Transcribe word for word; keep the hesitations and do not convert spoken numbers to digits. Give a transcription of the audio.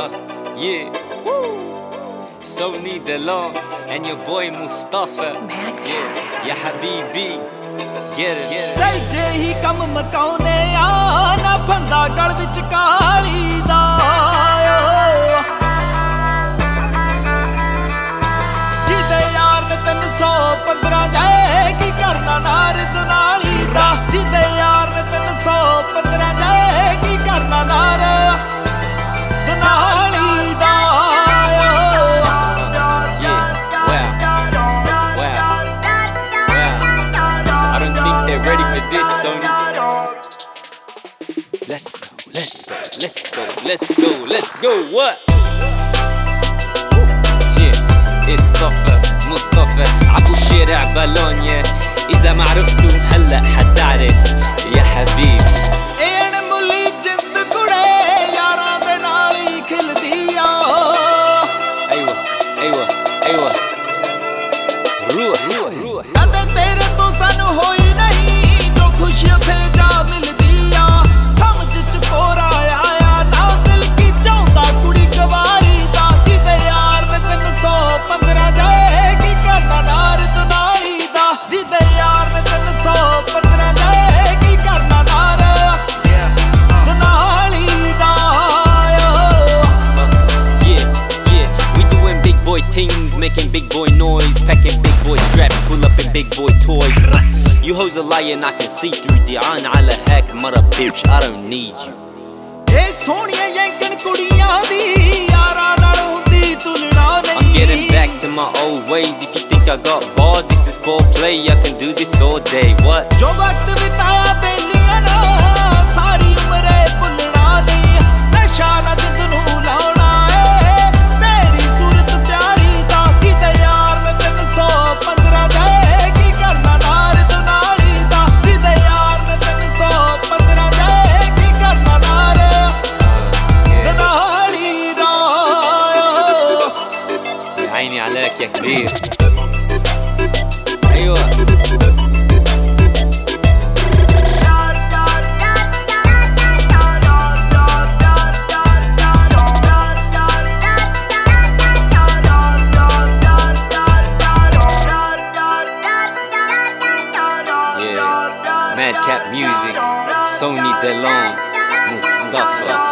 Uh, yeah. Woo. Sony DeLong and your boy Mustafa. Yeah, ya habibi. Get it, get it. ਸਹਿਜੇ ਹੀ ਕੰਮ ਮਕਾਉਨੇ ਆ ਨਾ ਫੰਦਾ ਗਲ ਵਿੱਚ ਕਾਲੀ ਦਾ ਜਿਹਦੇ ਯਾਰ ਨੇ ਤਿੰਨ ਸੌ ਪੰਦਰਾਂ ਜਾਏ ਕੀ ਕਰਨਾ ਨਾਰ ਦੁਨਾਲੀ ਦਾ ਜਿਹਦੇ ਯਾਰ ਨੇ ਤਿੰਨ ਸੌ ਪੰਦਰਾਂ ਜਾਏ ਕੀ ਕਰਨਾ ਨਾਰ ਦੁਨਾਲੀ ਦਾ Ready for this, Sony? Let's go, let's go, let's go, let's go, let's go, what? Yeah, Mustafa, Mustafa عبو الشارع بالونيا إذا ما عرفتو هلأ حتعرف يا حبيبي إين مولي جند كوڑے یاراں دے نال ہی کھلدی آ أيوة أيوة أيوة روح روح روح کدے تیرے تو سانو ہوئی نہیں खुशियां थे जा मिलदिया समझ च कोरा आया ना दिल की चाहता कुड़ी गवारी दा जिदे यार ने तीन सौ पंद्रह जाए की करना नार दुनाली दा जिदे यार ने तीन सौ पंद्रह जाए की करना नार दुनाली दा Yeah, yeah, we doing big boy things, making big boy noise, packing big boy straps, pull up in big boy toys. You hoes a liar and I can see through the on ala hack mother bitch, I don't need you. Hey soniya yankan kudiyan di yaara naal hundi tulna nahi. I'm getting back to my old ways. If you think I got bars, this is foreplay. I can do this all day. What? Jo waqt bitaya beliyan na sari umre bhulna nahi. Nasha na jid nu launa hai teri surat pyari da jide yaar ne तीन सौ पंद्रह jaye ki karna naar dunali da jide yaar ne तीन सौ पंद्रह jaye ki karna naar dunali da يا عيني عليك يا كبير. ايوه Madcap Music, Sony DeLong, Mustafa.